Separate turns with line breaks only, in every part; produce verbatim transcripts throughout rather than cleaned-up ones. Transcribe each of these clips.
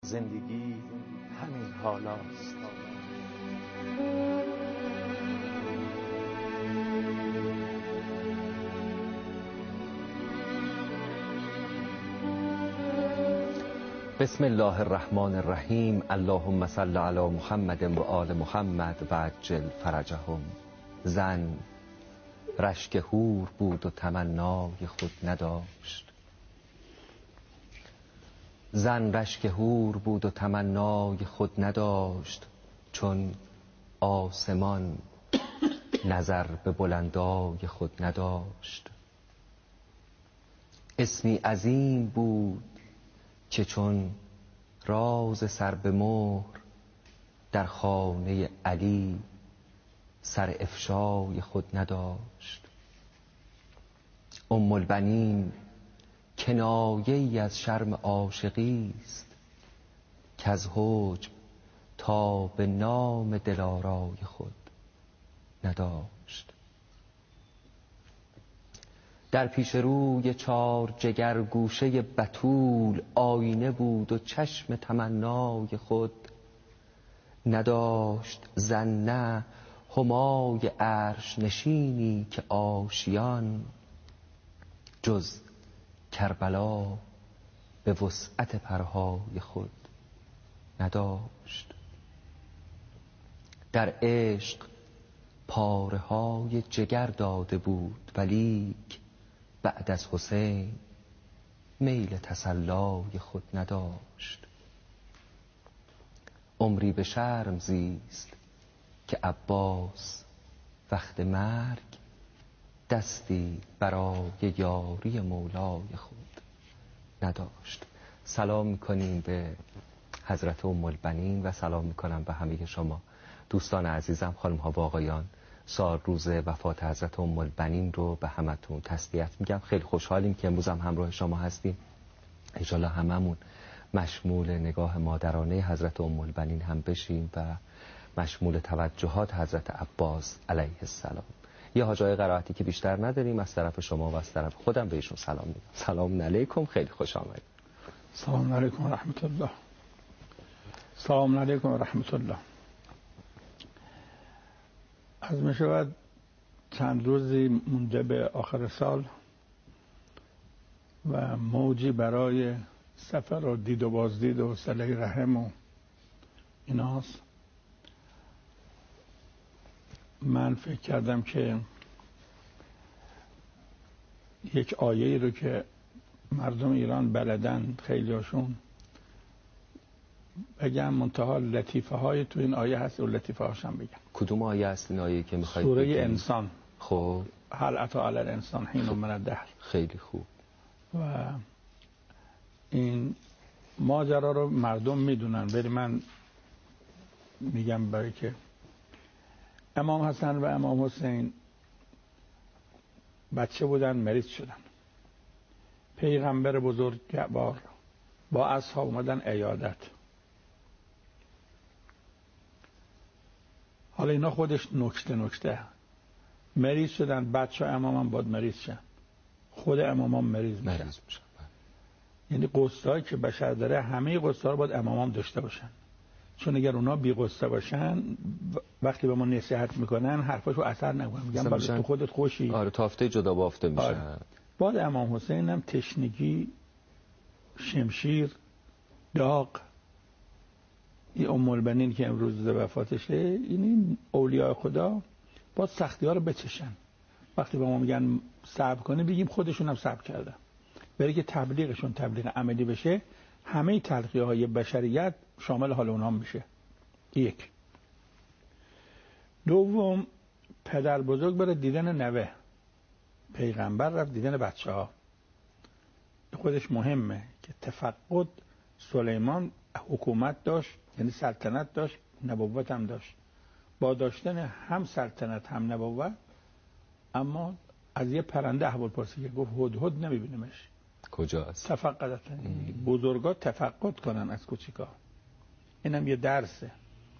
زندگی همین حالاست.
بسم الله الرحمن الرحیم. اللهم صل علی محمد و آل محمد و عجل فرجهم. زن رشک حور بود و تمنای خود نداشت. زن رشک حور بود و تمنای خود نداشت، چون آسمان نظر به بلندای خود نداشت. اسمی عظیم بود که چون راز سر به مهر در خانه علی سر افشای خود نداشت. ام البنین کنایه ای از شرم عاشقی است که از حجب تا به نام دلارای خود نداشت. در پیش روی چار جگر گوشه بتول آینه بود و چشم تمنای خود نداشت. زن نه همای عرش نشینی که آشیان جز کربلا به وسعت پرهای خود نداشت. در عشق پاره های جگر داده بود، ولیک بعد از حسین میل تسلای خود نداشت. عمری به شرم زیست که عباس وقت مرگ دستی برای یاری مولای خود نداشت. سلام میکنیم به حضرت ام البنین و سلام میکنم به همه شما دوستان عزیزم، خانم ها و آقایان. سال روز وفات حضرت ام البنین رو به همتون تسلیت میگم. خیلی خوشحالیم که امروز هم همراه شما هستیم. انشالله هممون مشمول نگاه مادرانه حضرت ام البنین هم بشیم و مشمول توجهات حضرت عباس علیه السلام. یه حاجای قرائتی که بیشتر نداریم، از طرف شما و از طرف خودم بهشون سلام میگم. سلام علیکم، خیلی خوش آمدید.
سلام علیکم و رحمت الله. سلام علیکم و رحمت الله. از می شود چند روزی مونده به آخر سال و موجی برای سفر و دید و بازدید و صله رحم و ایناست. من فکر کردم که یک آیه رو که مردم ایران بلدن خیلیاشون بگم، منتها لطیفه های تو این آیه هست و لطیفه هاشم بگم.
کدوم آیه هست این آیه که میخواید
سوره
بگیم؟
انسان.
خب
هل اتی علی الانسان حین من الدهر.
خیلی خوب.
و این ماجرا رو مردم میدونن، ولی من میگم برای که امام حسن و امام حسین بچه بودن، مریض شدن. پیغمبر بزرگوار با اصحاب اومدن عیادت. حالا اینا خودش نکته نکته مریض شدن، بچه امام هم باید مریض شن، خود امام هم مریض میشن. یعنی قصه‌ای که بشر داره همه قصه‌ها رو باید امام هم داشته باشن، چون اگر اونا بی قصه باشن وقتی به ما نصیحت میکنن حرفاشو اثر نمیکنه، میگن باید تو خودت خوشی.
آره، تافته جدا بافته میشن.
آره. بعد امام حسین هم تشنگی، شمشیر، داغ. این ام البنین که امروز وفاتشه، این اولیاء خدا باید سختی ها رو بچشن. وقتی به ما میگن صبر کنه، بگیم خودشون هم صبر کردن، برای که تبلیغشون تبلیغ عملی بشه. همه تلقیه های بشریت شامل حال اونها میشه. یک. دوم، پدر بزرگ بره دیدن نوه، پیغمبر رفت دیدن بچه ها. خودش مهمه که تفقد. سلیمان حکومت داشت، یعنی سلطنت داشت، نبوت هم داشت. با داشتن هم سلطنت هم نبوت، اما از یه پرنده احوال پرسی که گفت هدهد نمیبینیمش.
کجاست؟
تفقدت. بزرگا تفقد کنن از کوچیکا. اینم یه درسه.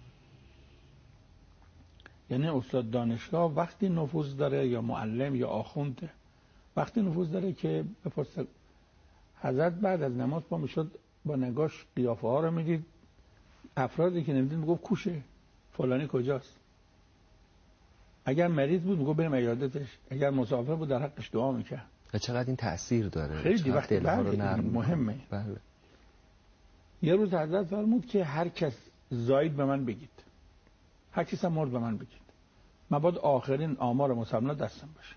یعنی استاد دانشگاه وقتی نفوذ داره، یا معلم یا آخونده وقتی نفوذ داره که بپرسه. حضرت بعد از نماز پا میشد با نگاش قیافه ها رو میدید، افرادی که نمیدید میگفت کوشه فلانی کجاست. اگر مریض بود میگفت بریم عیادتش، اگر مسافر بود در حقش دعا میکرد.
چقدر این تأثیر داره،
خیلی وقتی
دلها رو نرم
مهمه.
بله.
یه روز حضرت فرمود که هر کس زاید به من بگید، هر کس هم مرد به من بگید، مباد آخرین آمار مسلمان دستم باشه.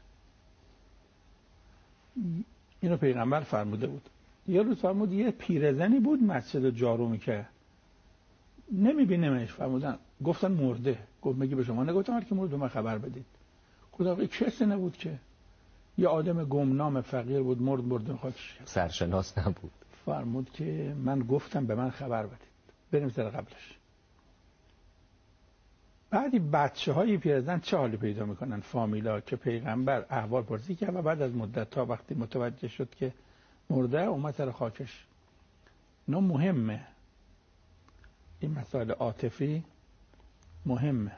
اینو پیغمبر فرموده بود. یه روز فرمود یه پیرزنی بود مسجد جارو میکرد، نمیبینیمش. فرمودن گفتن مرده. گفت میگی به شما نگفتم هر کی مرد به من خبر بدید. خدا کسی نبود که، یه آدم گمنام فقیر بود، مرد مرد خاکش
سرشناس نبود.
فرمود که من گفتم به من خبر بدید، بریم سر قبلش. بعدی بچه های پیرزن چه حالی پیدا میکنن، فامیلا، که پیغمبر احوال پرسی کرد و بعد از مدت تا وقتی متوجه شد که مرده اومد سر خاکش. نه مهمه، این مسائل عاطفی مهمه.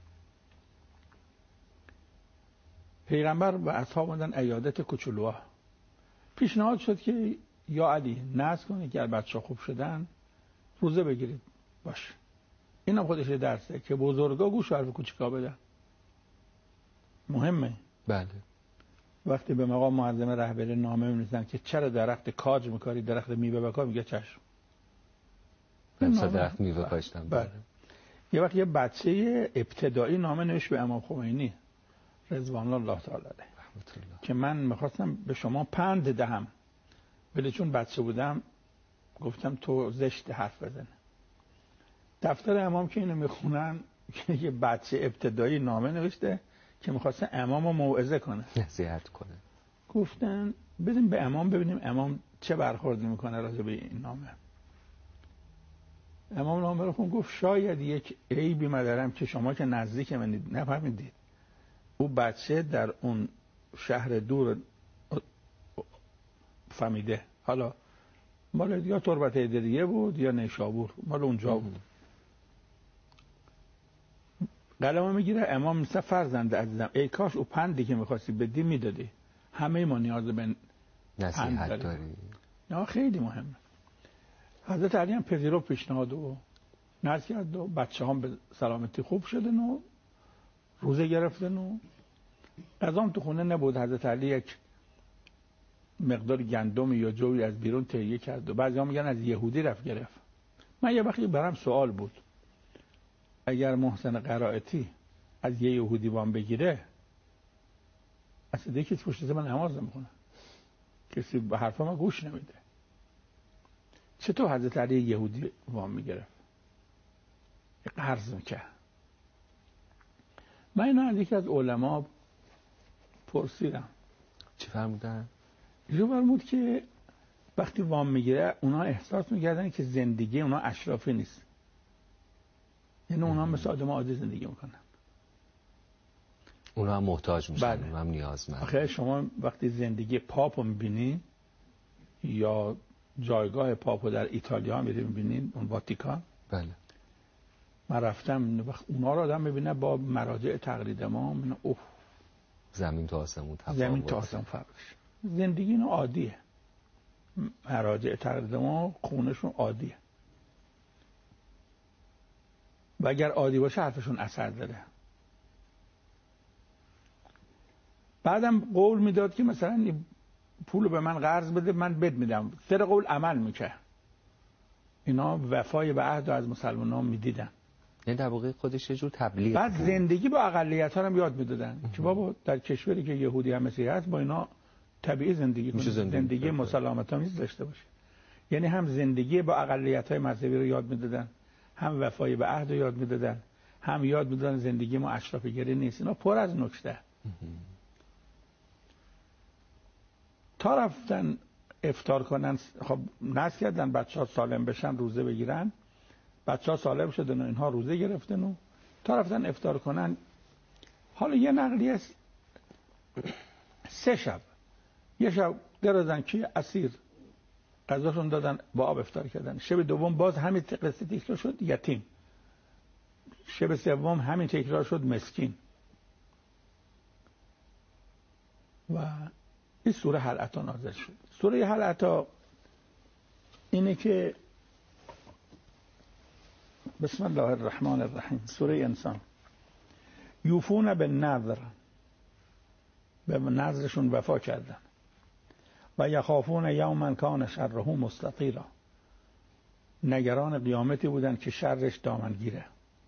پیغمبر و اصحاب اومدن عیادت کوچولوها. پیشنهاد شد که یا علی نذر کنید که بچه‌ها خوب شدن روزه بگیرید. باشه، این هم خودش درسه که بزرگا گوش حرف کوچیکا بدن. مهمه.
بله.
وقتی به مقام معظم رهبری نامه می‌نویسن که چرا درخت کاج می‌کاری درخت میوه بکار، میگه چشم.
مثلا درخت میوه کاشتم.
بله. یه وقت یه بچه ابتدایی نامه نوشت به امام خمینی رضوان الله تعالی علیه که من می‌خواستم به شما پند دهم، ولی چون بچه بودم گفتم تو زشت حرف بزنه. دفتر امام که اینو میخونن که یه بچه ابتدایی نامه نوشته که میخواسته امام رو موعظه کنه،
نصیحت کنه.
گفتن بدیم به امام ببینیم امام چه برخوردی میکنه راجع به این نامه. امام نامه رو خون گفت شاید یک عیبی مدارم که شما که نزدیک منید نفهمیدید. او بچه در اون شهر دور فهمیده، حالا مال یا تربت هدریه بود یا نیشابور، مال اونجا بود. قلمو میگیره امام میگه فرزند عزیزم ای کاش او پندی که میخواستی بدی میدادی، همه ما نیاز به
نصیحت داریم.
نه خیلی مهمه. حضرت علی هم پذیرفت پیشنهاد و نذر کرد و بچه هم به سلامتی خوب شدن و روزه گرفتن و غذام تو خونه نبود. حضرت علی یک مقدار گندم یا جوی از بیرون تهیه کرد و بعضی ها میگن از یهودی رفت گرفت. من یه وقتی برام سوال بود اگر محسن قرائتی از یه یهودی وام بگیره اصلا دیگه کسی پشت سر من نماز نمیخونه، کسی به حرفا من گوش نمیده. چطور حضرت علی یهودی وام میگرفت؟ قرض میکرد. من اینو از یکی از علما پرسیدم.
چی فرمودن؟
اینو فرمود که وقتی وام میگیره اونا احساس میکردن که زندگی اونا اشرافی نیست، یعنی اونا مثل آدم عادی زندگی میکنن،
اونا هم محتاج میشن.
بله.
اونا هم نیازمند.
آخه شما وقتی زندگی پاپو میبینی یا جایگاه پاپو در ایتالیا میری میبینین، اون واتیکان،
بله
من رفتم وقت اونا رو آدم میبینه با مراجع تقلید ما، من اوه
زمین تا آسمون تفاوت.
زمین تا آسمون فرقش. زندگی اینا عادیه، مراجع تقلید ما خونشون عادیه و اگر عادی باشه حرفشون اثر داره. بعدم قول میداد که مثلا پول به من قرض بده من بد میدم، سر قول عمل میکرد. اینا وفای به عهد از مسلمانان میدیدن.
یعنی در واقع خودش یه جور تبلیغ.
بعد زندگی با اقلیت ها هم یاد میدادن که بابا در کشوری که یهودی هم مسیحی هست با اینا طبیعی زندگی کنید، زندگی, زندگی مسالمت آمیز داشته باشه. یعنی هم زندگی با اقلیت های مذهبی رو یاد میدادن، هم وفای به عهد رو یاد میدادن، هم یاد میدادن زندگی ما اشرافی گری نیست. اینا پر از نکته. تا رفتن افطار کنن، خب نذر کردن بچه ها سالم بشن روزه بگیرن، بچه ها سالم شدن و اینها روزه گرفتن و تا رفتن افطار کنن. حالا یه نقلی است سه شب، یه شب گردن که اسیر غذاشون دادن با آب افطار کردن، شب دوم باز همین قصه تکرار شد یتیم، شب سوم همین تکرار شد مسکین. و این سوره هل اتی نازل شد. سوره هل اتی اینه که بسم الله الرحمن الرحیم، سوره انسان. یوفون به نذر، به نذرشون وفا کردن. و یخافون یوما کان شره مستطیرا، نگران قیامتی بودن که شرش دامنگیره.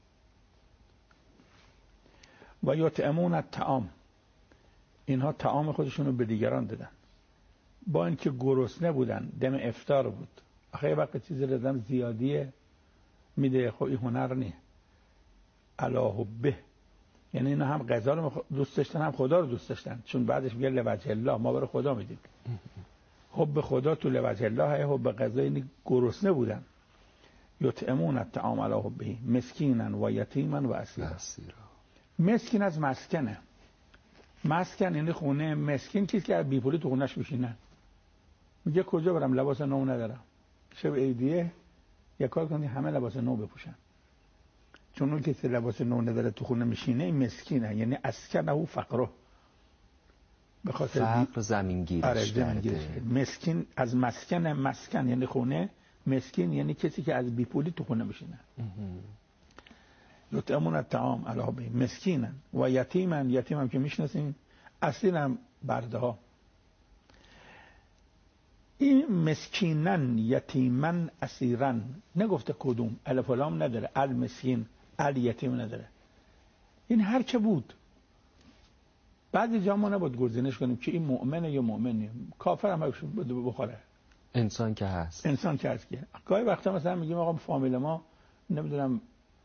و یطعمون الطعام، اینها طعام خودشون رو به دیگران دادن با اینکه گرسنه بودن، دم افطار بود. آخه وقت چیزی ردم زیادیه میده، خب این هنر نیه. علا حبه، یعنی اینا هم غذا رو دوست داشتن هم خدا رو دوست داشتن، چون بعدش میگه لوجه الله، ما برای خدا میدیم. حب خدا تو لوجه الله، حب غذا، یعنی گرسنه بودن. یطعمون الطعام علی حبه مسکینا و یتیما و اسیرا. مسکین از مسکنه، مسکن یعنی خونه. مسکین کسی که بی پولی تو خونش بشینه، میگه کجا برم، لباس نو ندارم، شب عیدیه یا کار کنی همه لباس نو بپوشن. چون اون کسی لباس نو نداره تو خونه میشینه، این مسکینه، یعنی اسکنه و فقره، به خاطر
فقر زمینگیرش کرده.
مسکین از مسکن، مسکن یعنی خونه، مسکین یعنی کسی که از بی پولی تو خونه میشینه. یطعمون الطعام علی حبه مسکینا و یتیما، یتیم هم که میشناسین، اسیرا برده ها. این مسکینن، یتیمن، اسیرن نگفته کدوم، الف و لام نداره، المسکین الیتیم نداره، این هر که بود. بعضی جا ما نباید گزینش کنیم که این مؤمنه یا مؤمن نیست، کافر هم بده بخوره،
انسان که هست،
انسان که هست. که گاهی وقتا مثلا میگیم آقا فامیل ما نمیدونم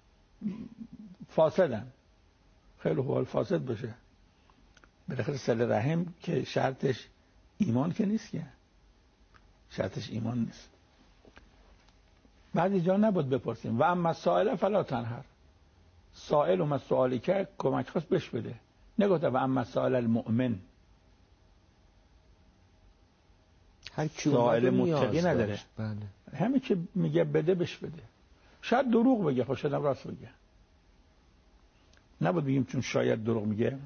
فاسدن، خیلی خوب فاسد باشه، بالاخره صله رحم که شرطش ایمان که نیست، که شرطش ایمان نیست. بعضی جا نباید بپرسیم. و اما سائل فلا تنهر، سائل اومد سوالی که کمک خواست بهش بده، نگفته و اما سائل المؤمن.
هر کی
سائل متقی نداره،
بله.
همین که میگه بده بهش بده. شاید دروغ بگه، خب شاید راست بگه، نباید بگیم چون شاید دروغ میگه.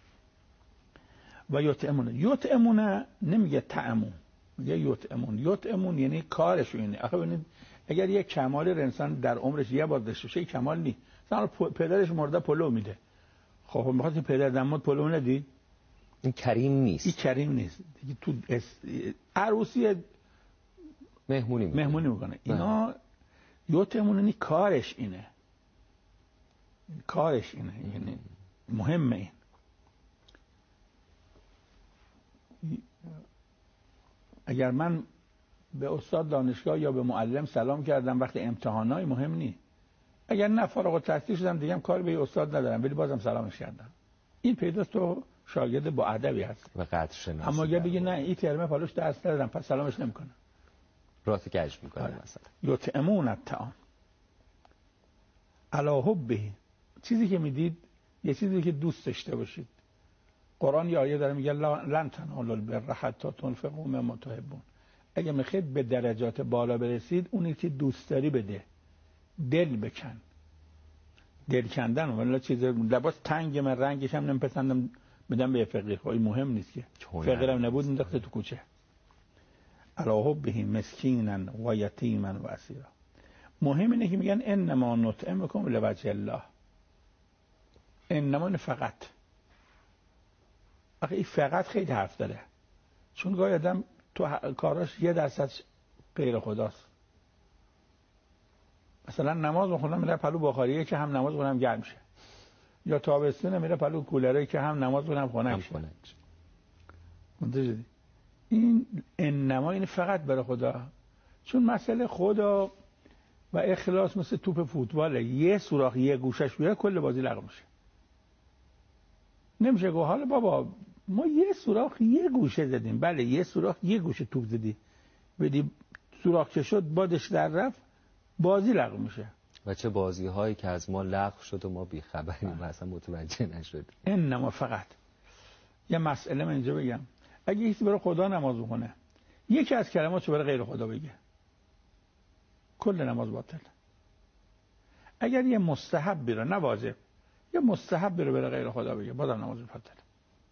و یطعمون، یطعمون نمیگه طعمون، میگه یطعمون. یطعمون یعنی کارش اینه. آخه ببینید اگر یک کمال انسان در عمرش یه بار داشته باشه، کمال نیست. مثلا پدرش مرده پلو میده، خب میخواد پدر دماد پلو ندی،
این کریم نیست،
این کریم نیست دیگه. تو عروسی
مهمونی میکنه،
مهمونی میکنه. اینا یطعمون یعنی کارش اینه، کارش اینه، یعنی مهمه. این اگر من به استاد دانشگاه یا به معلم سلام کردم وقت امتحانای مهم نی، اگر نه فارغ التحصیل شدم دیگه کار به استاد ندارم ولی بازم سلامش کردم، این پیداست تو شاگرد با ادبی هست
و قدر شناسی.
اما اگر بگی نه این ترمه فالوش درس ندادم پس سلامش نمیکنم،
راست گج میکنه. مثلا
یطعمون الطعام علی حبه، چیزی که میدید یه چیزی که دوست داشته باشید. قرآن یه آیه داره میگه لن تنالوا البر حتی تنفقوا مما تحبون. اگه میخواید به درجات بالا برسید اونی که دوست داری بده، دل بکن. دل کندن ولی چیز لباس تنگ من رنگش هم نمیپسندم بدم به فقیر، خب این مهم نیست که فقیرم نبود انداخته تو کوچه. علی حبه مسکینا و یتیما و اسیرا. مهم اینه که میگن انما نطعمکم لوجه الله. انما فقط، آخه این فقط خیلی حرف داره، چون گاهی آدم تو کاراش یه درصد غیر خداست. مثلا نماز میخونم میره پلو بخاریه که هم نماز خونم گرم شه، یا تابستون میره پلو کولره که هم نماز خونم خنک شه. منتظر این انما این فقط برای خدا، چون مسئله خدا و اخلاص مثل توپ فوتباله، یه سوراخ یه گوشش بیاره کل بازی لغو میشه. نمیشه گفت حالا بابا ما یه سوراخ یه گوشه زدیم، بله یه سوراخ یه گوشه توپ زدی، بدی سوراخ که شد بادش در رفت بازی لغو میشه.
و چه بازی هایی که از ما لغو شد و ما بی خبریم و اصلا متوجه نشد.
انما فقط یه مسئله من اینجا بگم، اگه کسی برای خدا نماز بخونه یکی از کلماتشو برای غیر خدا بگه کل نماز باطل. اگر یه مستحب بیره نه واجب، یه مستحب بیره برای غیر خدا بگه بازم نماز باطل.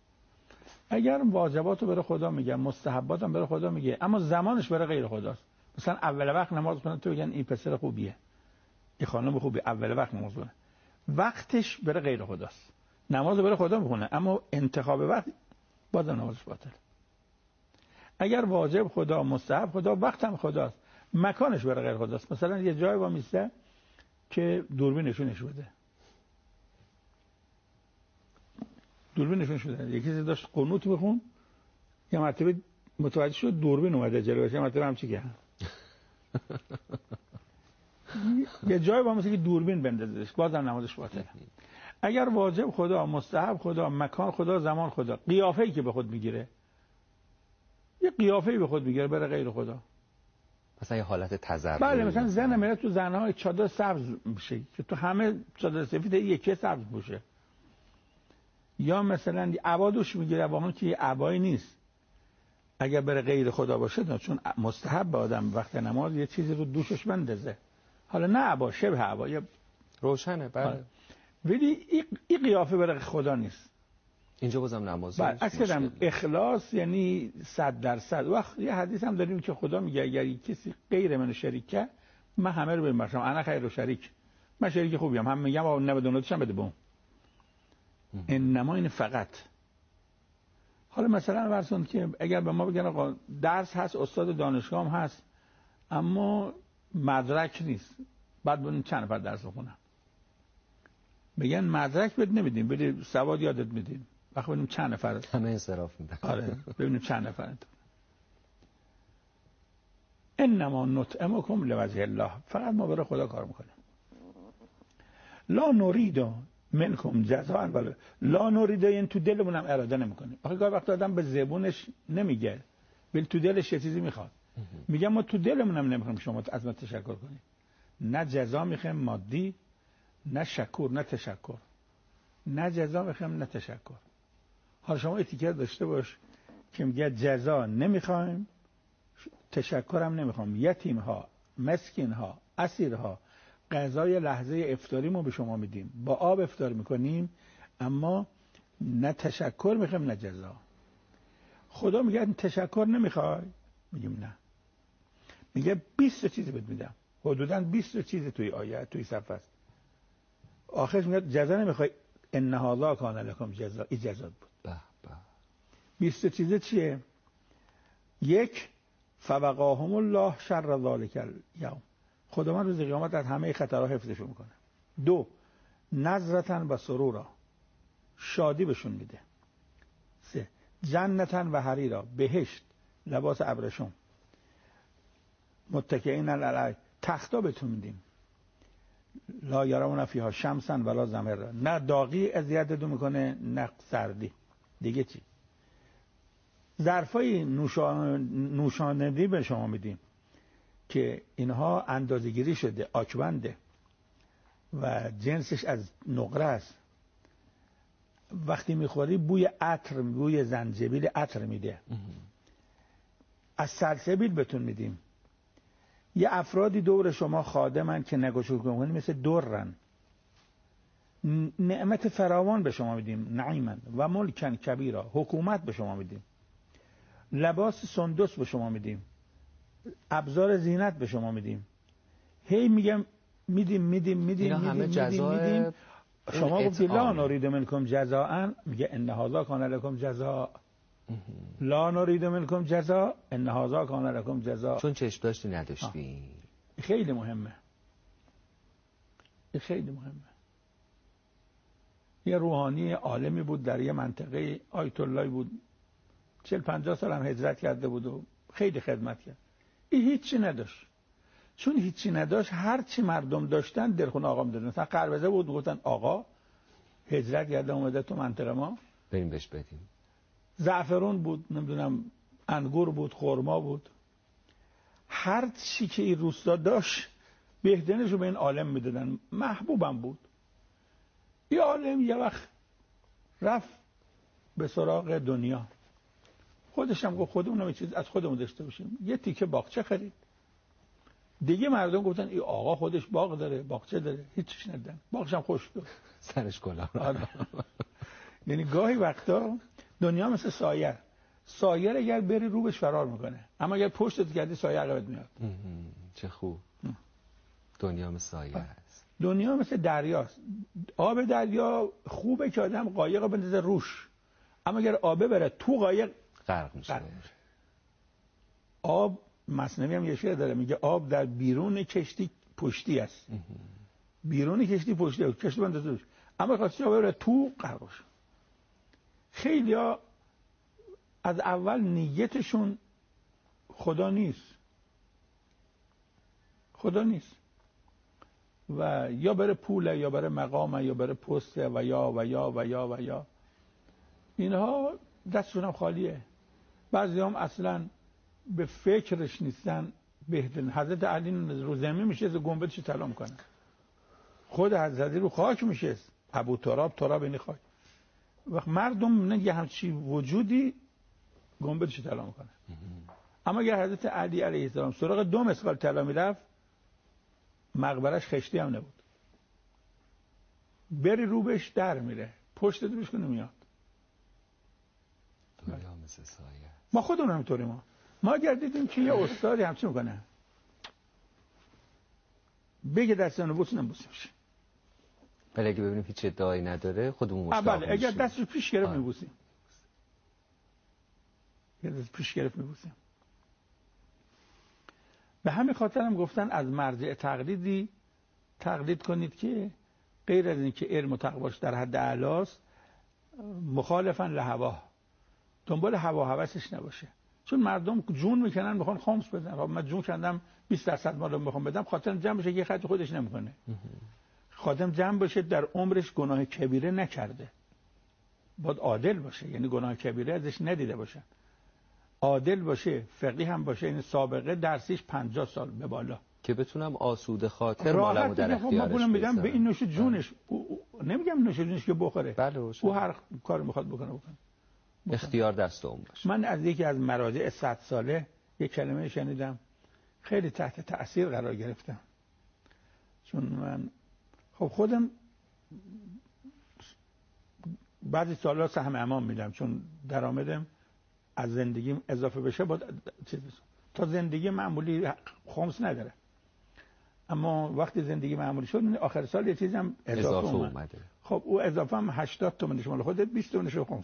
اگر واجباتو برای خدا میگه مستحباتم برای خدا میگه اما زمانش برای غیر خداست، مثلا اول وقت نماز کنه تو بگن این پسر خوبیه، این خانم خوبیه، اول وقت نماز کنه، وقتش بره غیر خداست، نماز بره خدا بخونه، اما انتخاب وقت بازم نمازش باطل. اگر واجب خدا، مستحب خدا، وقتم خداست، مکانش بره غیر خداست. مثلا یه جای با میسته که دوربین نشونش بده، دوربین نشونش بده، یکی چیزی داشت قنوت بخون، یه مرتبه متوجه شد دوربین اومده جلوش، یه مرتبه همچی کرد. یه جای با مثلا که دوربین بندازش، بازم نمازش باطله. اگر واجب خدا، مستحب خدا، مکان خدا، زمان خدا، قیافه‌ای که به خود میگیره، یه قیافه‌ای به خود میگیره بره غیر خدا،
مثلا یه حالت تضرع.
بله مثلا زن میره تو زنهای چادر سبز میشه که تو همه چادر سفید یکی سبز پوشه، یا مثلا عبا دوش میگیره واقعا که عبایی نیست، اگر بره غیر خدا باشه نه، چون مستحب به آدم وقت نماز یه چیزی رو دوشش بندازه، حالا نه عبا، شبه عبا، یا
روشنه بله،
ولی این قیافه بره خدا نیست.
اینجا بازم نماز
بله اصلا اخلاص یعنی صد درصد. وقت یه حدیث هم داریم که خدا میگه اگر کسی غیر من شریکه، من همه رو ببرم، انا خیر و شریک، من شریک خوبیم، هم میگم آ نود و نه تاشم بده بوم، انما این فقط. حالا مثلا ورسون که اگر به ما بگن آقا درس هست، استاد دانشگاه هم هست، اما مدرک نیست، بعد ببینیم چند نفر درس بخونن، بگن مدرک بد نمیدیم ولی سواد یادت میدیم، وقت ببینیم چند نفر
همه انصراف میدن.
آره ببینیم چند نفر. انما نطعمکم لوجه الله، فقط ما برای خدا کار میکنیم. لا نرید منکم جزاء ولا لا نرید، این تو دلمون هم اراده نمیکنیم. آخه گاهی وقت آدم به زبونش نمیگه ولی تو دلش یه چیزی میخواد، میگم ما تو دلمون هم نمیخوایم شما از ما تشکر کنید، نه جزا میخوایم مادی، نه شکر، نه تشکر، نه جزا میخوایم نه تشکر. حالا شما اتیکت داشته باش که میگه جزا نمیخوایم، تشکر هم نمیخوام، یتیم ها، مسکین ها، اسیر ها، غذای لحظه افطاری ما به شما میدیم، با آب افطار میکنیم، اما نه تشکر میخوایم نه جزا. خدا میگه تشکر نمیخوای، میگیم نه، میگه بیست چیزی بهت میدم، حدوداً بیست چیز توی آیه توی صفحه است، آخرش میگه جزا نمیخوای، ان هذا کان لکم جزا، این جزا بود.
به به.
بیست چیزه چیه؟ یک، فوقاهم الله شر ذلک الیوم، خدا من روز قیامت از همه خطرها حفظشون میکنه. دو، نظرتن و سرورا، شادی بهشون میده. سه، جنتن و حریرا، بهشت، لباس ابرشم، متکئین علی، تختا بهتون میدیم، لا یرون فیها شمسن ولا زمهرا، نه داغی اذیتتون میکنه نه سردی. دیگه چی؟ ظرفای نوشاندنی به شما میدیم که اینها اندازه‌گیری شده، آکبنده و جنسش از نقره است، وقتی میخوری بوی عطر، بوی زنجبیل عطر میده. از سلسبیل بهتون میدیم. یه افرادی دور شما خادمن که نگوشو کنید مثل درن، نعمت فراوان به شما میدیم، نعیمن و ملکن کبیرا، حکومت به شما میدیم، لباس سندس به شما میدیم، ابزار زینت به شما میدیم. هی میگم میدیم میدیم میدیم
میدیم
همه
جزای
میدیم. شما گفتی لا نرید منکم جزاء، میگه ان هذا کان لکم جزاء، لا نرید منکم جزاء ان هذا کان لکم جزاء،
چون چشم داشتی نداشتی.
خیلی مهمه، خیلی مهمه. یه روحانی عالمی بود در یه منطقه، آیت الله بود، چهل پنجاه سال هم هجرت کرده بود و خیلی خدمت کرد. این هیچی نداشت، چون هیچی نداشت هر چی مردم داشتن دلخون آقا میدادن. مثلا خربزه بود گفتن آقا هجرت کرده اومده تو منطقه ما،
بریم بهش بدیم.
زعفرون بود، نمیدونم انگور بود، خرما بود، هر چی که این روستا داشت بهترینش رو به این عالم میدادن. محبوبم بود. این عالم یه وقت رفت به سراغ دنیا، خودش هم گفت خودمون هم چیز از خودمون داشته باشیم، یه تیکه باغچه خرید. دیگه مردم گفتن این آقا خودش باغ داره، باغچه داره، هیچیش ندن، باغش هم خوش بود،
سرش کلاه.
آره. یعنی گاهی وقتا دنیا مثل سایه، سایه اگر بری رو بهش فرار میکنه، اما اگر پشتت کردی سایه عقبت میاد.
چه خوب. دنیا مثل سایه است.
دنیا مثل دریاست. آب دریا خوبه که آدم قایق رو بندازه روش، اما اگر آبه بره تو قایق
غرق میشه.
آب مثنوی هم یه شعر داره میگه آب در بیرون کشتی پشتی است. بیرون کشتی پشتی است، کشتی بندازه روش، اما خاصی آب بره تو غرق بشه. خیلیا از اول نیتشون خدا نیست، خدا نیست و یا بره پوله یا بره مقامه یا بره پسته و یا و یا و یا و یا اینها دستشون هم خالیه. بعضی هم اصلا به فکرش نیستن. بهترین حضرت علی رو زمین میشه از گنبدش طلا میکنه، خود حضرت رو خاک میشه، ابو تراب تراب این خاک. وقت مردم میبینن یه همچی وجودی گنبدش طلا میکنه. اما اگر حضرت علی علیه السلام سراغ دو مسقال طلا میرفت مقبرش خشتی هم نبود. بری رو بهش در میره، پشت روش کنه میاد.
دنیا مثل سایه.
ما خودمون همینطوری ما ما اگر دیدیم که یه استادی همچی میکنه بگه دست اونو بوس نمیبوسیمش،
ولی اگه ببینیم هیچ ادعایی نداره خودمون مشتاق میشیم.
بله اگر دستش پیش گرفت میبوسیم، اگر دست پیش گرفت میبوسیم. به همین خاطر هم گفتن از مرجع تقلیدی تقلید کنید که غیر از این که علم و تقواش در حد اعلاست مخالفاً لهوا، دنبال هوا هوسش نباشه. چون مردم جون میکنن میخوان خمس بدن. خب من جون کندم بیست درصد مالو میخوام بدم، خاطرم جمع بشه که خرج خودش نمیکنه. خاطرم جمع بشه در عمرش گناه کبیره نکرده. باید عادل باشه، یعنی گناه کبیره ازش ندیده باشه. عادل باشه، فقیه هم باشه، یعنی سابقه درسیش پنجاه سال به بالا،
که بتونم آسوده خاطر مالمو در اختیارش
بذارم. میگم به این نوش جونش، او او نمیگم نوش جونش که بخوره.
بله
او هر کار میخواد بکنه بکنه.
اختیار دست اون باشه.
من از یکی از مراجع صد ساله یک کلمه شنیدم، خیلی تحت تأثیر قرار گرفتم. چون من خب خودم بعضی سالا سهم امام میدم، چون درآمدم از زندگیم اضافه بشه باید چیز بشه. تا زندگی معمولی خمس نداره، اما وقتی زندگی معمولی شد آخر سال یه چیزی هم اضافه, اضافه اومده. خب او اضافه هم هشتاد تومنش مال خودت، بیست تومنش خمس.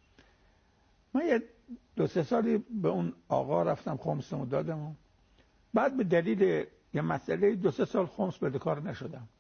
من یه دو سه سالی به اون آقا رفتم خمسمو دادم، بعد به دلیل یه مسئله دو سه سال خمس بدهکار نشدم.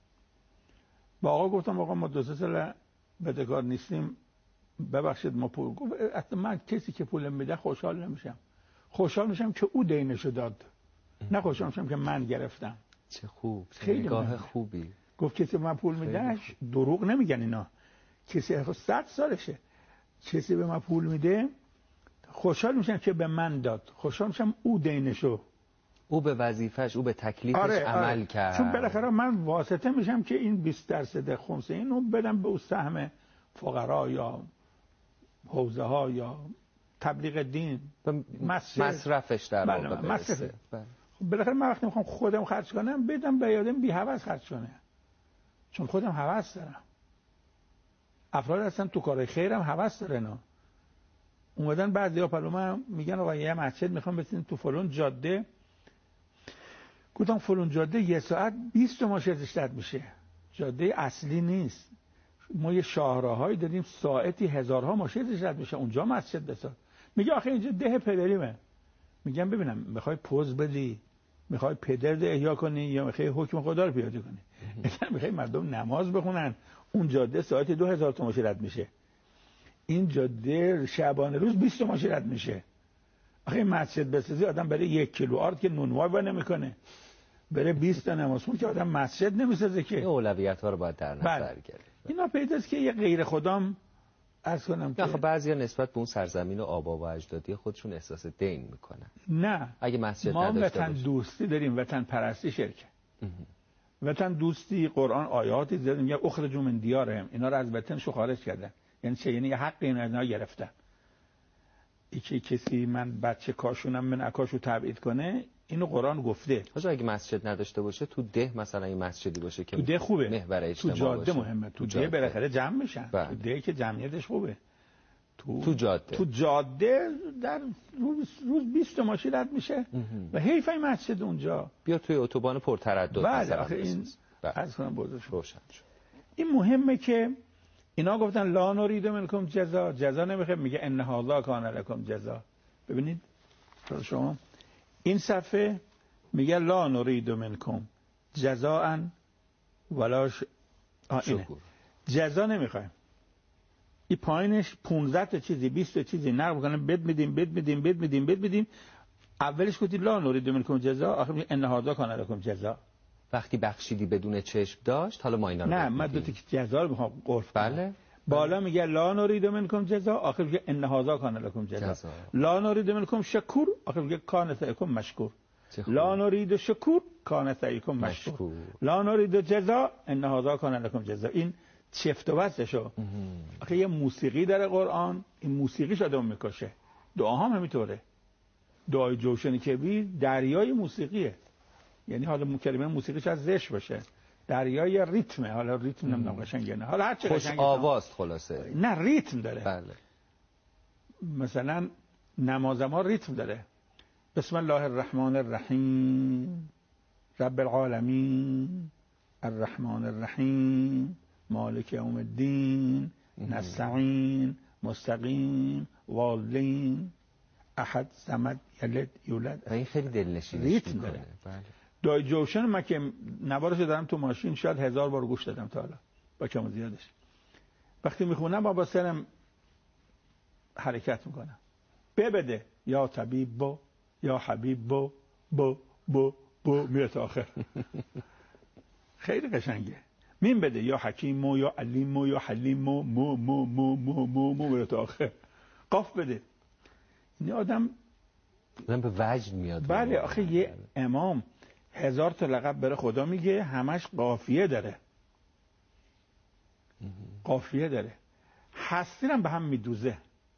با آقا گفتم آقا ما دو سه سال بدهکار نیستیم، ببخشید ما پول. گفت اصلا من کسی که پول میده خوشحال نمیشم، خوشحال میشم که او دینشو داد، نه خوشحال میشم که من گرفتم.
چه خوب،
خیلی
نگاه خوبی.
گفت کسی من پول میده، دروغ نمیگن اینا، کسی صد سالشه کسی به من پول میده خوشحال میشم که به من داد، خوشحال میشم او دینشو،
او به وظیفش، او به تکلیفش
آره،
عمل
آره.
کرد.
چون بالاخره من واسطه میشم که این بیست درصد خمس اینو بدم به او سهم فقرا یا حوزه ها یا تبلیغ دین،
مصرفش در واقع برسه.
خب بالاخره من وقتی میخوام خودم خرج کنم بدم به یادم بی هوس خرج کنه، چون خودم هوس دارم. افراد هستن تو کار خیرم هوس دارن. اومدن بعضیا پلومه میگن آقا یه مسجد میخوام بسین تو فلان جاده. گفتم فلان جاده یه ساعت بیست تومن ازش رد میشه، جاده اصلی نیست. ما یه شاهراهایی داریم ساعتی هزارها ماشین ازش رد میشه، اونجا مسجد بساز. میگه آخه اینجا ده پدریمه. میگم ببینم میخوای پوز بدی، میخوای پدر احیا کنی یا میخوای حکم خدا رو پیاده کنی؟ اگر میخوای مردم نماز بخونن اون جاده ساعت دو هزار تومن رد میشه، این جاده شعبان روز بیست تومن رد میشه. آخه مسجد بسازی آدم برای یک کیلو آرد که نونوای با نمیکنه، برای بیست تا نماز خون که آدم مسجد نمیسازه که.
این اولویت ها رو باید در نظر گرفت.
اینا پیداست که یه غیر خدام عرض کنم که
خب بعضیا نسبت به اون سرزمین و آبا و اجدادی خودشون احساس دین میکنن.
نه،
اگه مسجد
ما
نداشته
وطن دوستی داریم، وطن پرستی شرکه. وطن دوستی قرآن آیاتی زده میگه اخرجوا من دیارهم، اینا رو از وطنشو خارج کردن. یعنی چه؟ یعنی حق اینا گرفتن. یکی کسی من بچه کاشونم من اکاشو تبعید کنه، اینو قرآن گفته.
حالا اگه مسجد نداشته باشه تو ده مثلا این مسجدی باشه که
تو ده خوبه،
محور
تو
اجتماع
جاده
باشه.
مهمه، تو ده بالاخره جمع میشن.
بله.
تو ده که جمعیتش خوبه. تو
تو جاده
تو جاده در روز روز بیست ماشین رد میشه و حیف این مسجد اونجا
بیا توی اتوبان پرتردد.
بله آخه این از کنم بزرگ
روشن شد.
این مهمه که اینا گفتن لا نرید منکم جزا، جزا نمیخواد، میگه ان هذا کان لکم جزا. ببینید شما این صفحه میگه لا نرید منکم جزاء ولا ش... شکر، جزا نمیخوایم. این پایینش پانزده تا چیزی بیست تا چیزی نقل کنن بد میدیم بد میدیم بد میدیم بد میدیم. اولش گفتی لا نرید منکم جزا، آخر میگه ان هذا کان لکم جزا. وقتی
بخشیدی بدون چشم داشت، حالا ما اینا رو
نه من دو تا جزا رو میخوام قرف کنم.
بله
بالا میگه لا نرید منکم جزا، آخر میگه ان هذا کان لکم جزا. جزا. لا نرید منکم شکور، آخر میگه کان سعیکم مشکور. لا نرید شکور کان سعیکم مشکور. لا نرید جزا ان هذا کان لکم جزا. این چفت و بستشو. آخه یه موسیقی داره قرآن، این موسیقیش آدم میکشه. دعا هم همینطوره. دعای جوشن کبیر دریای موسیقیه. یعنی حالا کلمه موسیقیش از زش باشه، دریای ریتمه. حالا ریتم نمیدونم قشنگه نه، حالا هر چه
خوش آواز خلاصه.
نه ریتم داره.
بله.
مثلا نماز ما ریتم داره. بسم الله الرحمن الرحیم رب العالمین الرحمن الرحیم مالک یوم الدین نستعین مستقیم والدین احد صمد یلد یولد.
این خیلی دلنشینش
ریتم داره. بله. دای جوشن من که نوارش دارم تو ماشین شاید هزار بار گوش دادم تا حالا با کم و زیادش. وقتی میخونم با سرم حرکت میکنم. ببده یا طبیب بو یا حبیب بو بو بو بو میره تا آخر. خیلی قشنگه. مین بده یا حکیم مو یا علیم مو یا حلیم مو مو مو مو مو مو مو میره تا آخر. قاف بده. این آدم
آدم به وجد میاد.
بله آخه یه امام هزار تا لقب بره خدا میگه، همش قافیه داره. قافیه داره. هستیرم به هم میدوزه.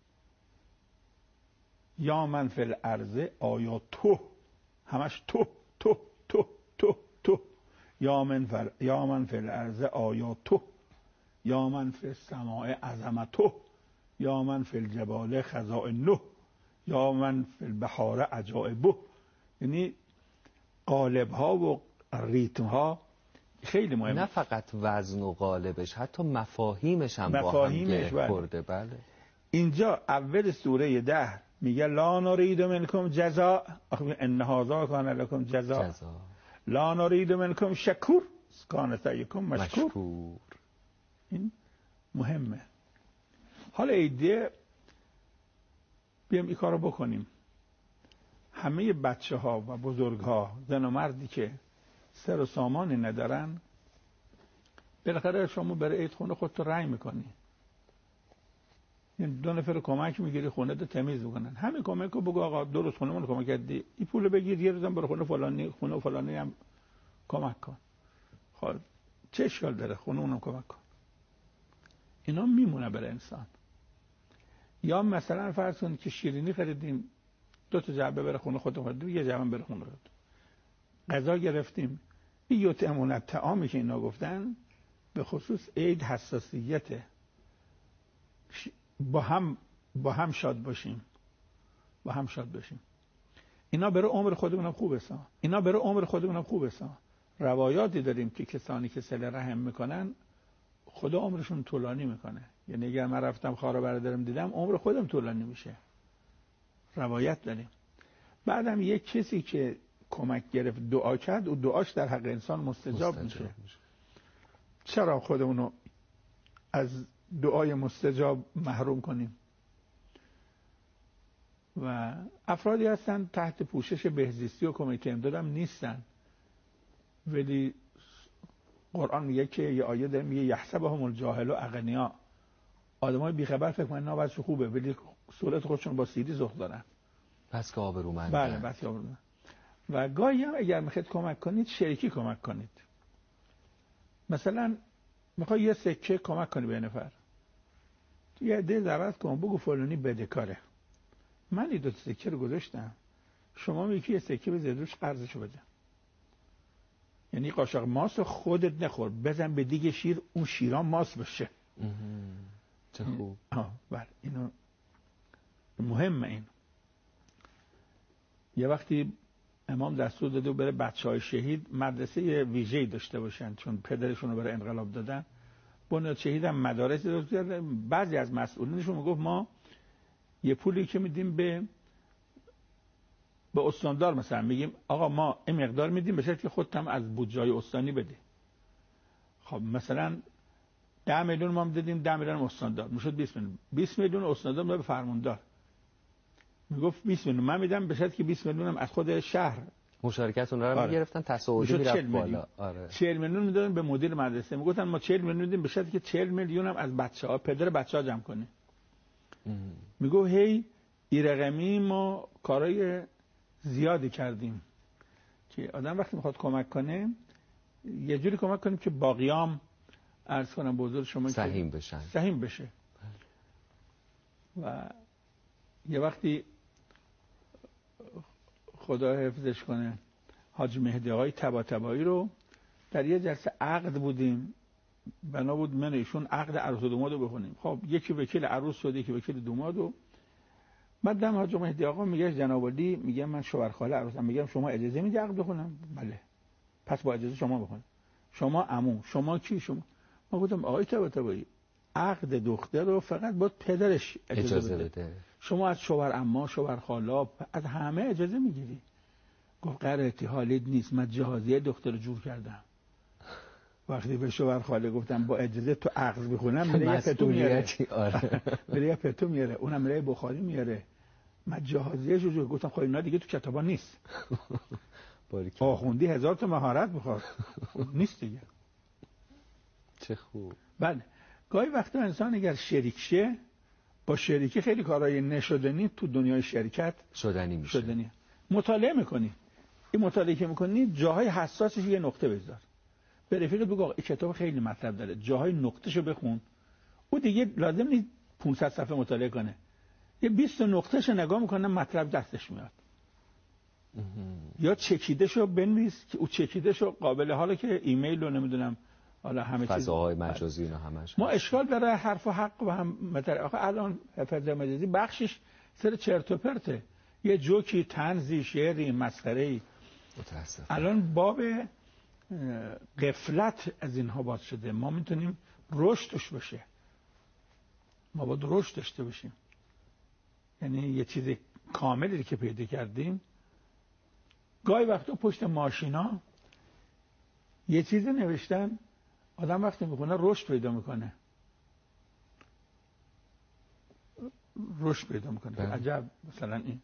یا من فی الارض آیا تو، همش تو تو تو تو تو. یا من فی یا من فی الارض آیا تو، یا من فی السماء عظمتو، یا من فی الجبال خزائنه، یا من فی البحار عجائبه. یعنی قالب ها و ریتم ها خیلی مهمه.
نه فقط وزن و قالبش، حتی مفاهیمش هم
مفاهیمش
با هم خورده. بله.
اینجا اول سوره ده میگه لا نرید منکم جزاء، ان هذا کان لکم جزاء. لا نرید منکم شکور کان سعیکم مشکور. مشکور. این مهمه. حالا ایده بیام این کارو بکنیم. همه بچه ها و بزرگ ها، زن و مردی که سر و سامانی ندارن، بالاخره شما برای عید خونه خودتو رنگ میکنی. یعنی دو نفر کمک میگیری خونه رو تمیز میکنن. همین کمک رو بگو آقا درست خونه من کمک کردی، این پول بگیر یه روزم برای خونه فلانی خونه فلانی هم کمک کن. خب چه اشکال داره خونه اونم کمک کن. اینا میمونه برای انسان. یا مثلا فرض کن که شیرینی خریدیم، دو تا جعبه بره خونه خودمون خریدیم، یه جعبه بره خونه خودمون. غذا گرفتیم. این یطعمون طعامی که اینا گفتن به خصوص عید حساسیته. با هم با هم شاد باشیم. با هم شاد باشیم. اینا برای عمر خودمون هم خوبه سا. اینا برای عمر خودمون هم خوبه سا. روایاتی داریم که کسانی که صله رحم میکنن خدا عمرشون طولانی میکنه. یعنی اگر من رفتم خواهر برادرم دیدم عمر خودم طولانی میشه. روایت داریم. بعدم یک کسی که کمک گرفت دعا کرد و دعاش در حق انسان مستجاب, مستجاب میشه. میشه. چرا خودمونو از دعای مستجاب محروم کنیم؟ و افرادی هستن تحت پوشش بهزیستی و کمیته امداد هم نیستن، ولی قرآن میگه که یه آیه داره میگه یحسبهم الجاهل اغنیا. آدمای بیخبر فکر کنن نه وضعش خوبه ولی صورت خودشون با سیدی زخ دارن.
پس که آبرومند.
بله بس که آبرومند. و گاهی هم اگر میخواید کمک کنید شریکی کمک کنید. مثلا میخوای یه سکه کمک کنی به نفر، یه عده دعوت کن بگو فلانی بدهکاره، من این دو تا سکه رو گذاشتم، شما میگی یه سکه بذار روش قرضشو بده. یعنی قاشق ماست خودت نخور، بزن به دیگه شیر، اون شیران ماست بشه.
چه خوب.
آه بله اینو مهمه این. یه وقتی امام دستور داده بره بچهای شهید مدرسه ویژه‌ای داشته باشن، چون پدرشون رو برای انقلاب دادن. بنیاد شهید هم مدارس داشته. بعضی از مسئولینشون میگفت ما یه پولی که میدیم به به استاندار، مثلا میگیم آقا ما این مقدار میدیم به شرطی که خودت هم از بودجه‌های استانی بده. خب مثلا ده میلیون ما میدادیم، ده میلیون استاندار، میشد بیست میلیون. بیست میلیون استاندار میداد به فرماندار. میگفت بیست میلیون من میدم به شرطی که بیست میلیون هم از خود شهر
مشارکت اونها رو
آره.
میگرفتن، تصاعدی میرفت بالا. آره.
چهل میلیون میدادن به مدیر مدرسه، میگفتن ما چهل میلیون میدیم به شرطی که چهل میلیون هم از بچه‌ها پدر بچه‌ها جمع کنه. میگو هی این رقمی ما کارای زیادی کردیم که آدم وقتی میخواد کمک کنه یه جوری کمک کنیم که باقیام عرض کنم بزرگ شما
سهیم بشن،
سهیم بشه. و یه وقتی خدا حفظش کنه حاج مهدی آقای طباطبایی رو در یه جلسه عقد بودیم، بنا بود من ایشون عقد عروس و داماد رو بخونیم. خب یکی وکیل عروس شد، یکی وکیل داماد. و بعدم حاج مهدی آقا میگه جناب علی، میگه من شوهرخاله عروسم، میگم شما اجازه میدی عقد بخونم؟ بله. پس با اجازه شما بخونم. شما عمو، شما کی؟ شما. ما گفتم آقای طباطبایی عقد دختر رو فقط با پدرش اجازه, اجازه بده. بده. شما از شوهر عمه، شوهر خاله، از همه اجازه میگیری. گفت قرارتی حالید نیست، من جهازیه دختر رو جور کردم. وقتی به شوهر خاله گفتم با اجازه تو عقد بخونم، میره یه پتو میاره. آره. میره یه پتو میاره، اونم میره بخاری میاره. من جهازیه جو گفتم خب اینا دیگه تو کتابا نیست. آخوندی هزار تا مهارت بخواد. نیست دیگه.
چه خوب.
بله. گاهی وقتا انسان اگر شریک شه، با شریکی خیلی کارهای نشدنی تو دنیای شرکت
شدنی میشه.
شدنی. مطالعه میکنی. این مطالعه که میکنی جاهای حساسش یه نقطه بذار. به رفیقت بگو این کتاب خیلی مطلب داره، جاهای نقطهشو بخون. او دیگه لازم نیست پانصد صفحه مطالعه کنه. یه بیست نقطهشو نگاه میکنه مطلب دستش میاد. یا چکیدهشو بنویس که او چکیدهشو قابل حالا که ایمیل رو نمیدونم حالا همه چیز
فضاهای مجازی اینا همش
ما اشکال داره حرف و حق و هم مثلا آخه الان فضای مجازی بخشش سر چرت و پرته، یه جوکی، طنزی، شعری، مسخره‌ای.
متاسفم
الان باب غفلت از اینها باز شده. ما میتونیم رشدش بشه، ما باید رشد داشته باشیم. یعنی یه چیز کاملی که پیدا کردیم. گاهی وقتا پشت ماشینا یه چیزی نوشتن، آدم وقتی میخونه رشد پیدا میکنه، رشد پیدا میکنه. عجب. مثلا این